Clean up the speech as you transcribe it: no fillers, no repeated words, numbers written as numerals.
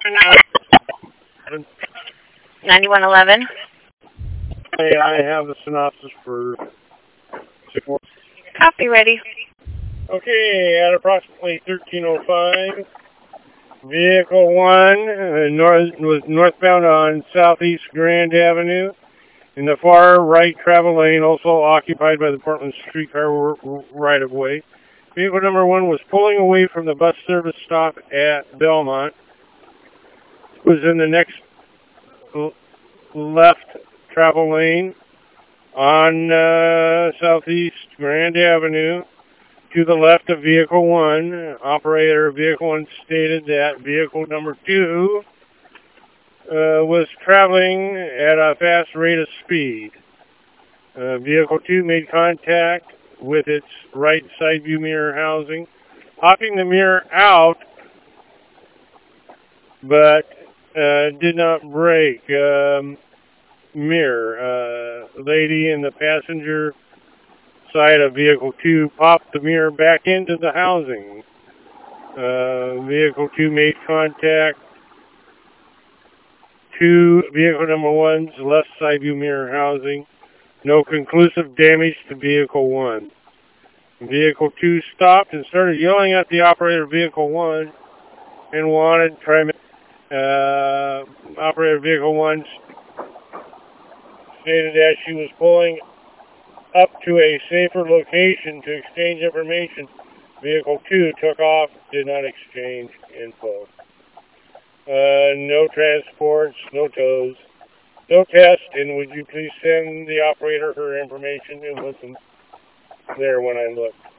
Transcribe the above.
9111. Hey, I have a synopsis for 6-1. Copy ready. Okay, at approximately 13:05, Vehicle 1 was northbound on Southeast Grand Avenue in the far right travel lane, also occupied by the Portland streetcar right-of-way. Vehicle number 1 was pulling away from the bus service stop at Belmont. It was in the next left travel lane on Southeast Grand Avenue to the left of Vehicle 1. Operator of Vehicle 1 stated that Vehicle number 2 was traveling at a fast rate of speed. Vehicle 2 made contact with its right side view mirror housing, popping the mirror out, but did not break. Mirror. Lady in the passenger side of Vehicle 2 popped the mirror back into the housing. Vehicle 2 made contact to Vehicle number 1's left side view mirror housing. No conclusive damage to Vehicle 1. Vehicle 2 stopped and started yelling at the operator of Vehicle 1 and wanted operator of Vehicle 1 stated that she was pulling up to a safer location to exchange information. Vehicle 2 took off, did not exchange info. No transports, no tows, no test, and would you please send the operator her information? It wasn't there when I looked.